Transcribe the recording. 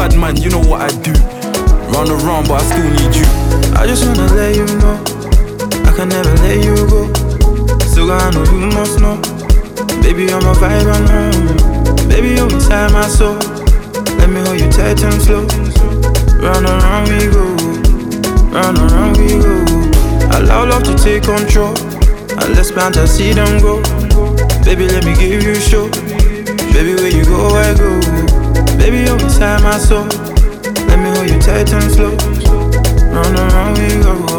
bad man, you know what I do. Run around, but I still need you. I just wanna let you know I can never let you go. Still I know you must know. Baby, I'm a vibe, I know. Baby, you're inside my soul. Let me hold you tight and slow. Round around we go, round around we go. Allow love to take control, and let's plant and see them go. Baby, let me give you a show. Baby, where you go, I go. Baby, you're inside my soul. Let me hold you tight and slow. Round around we go.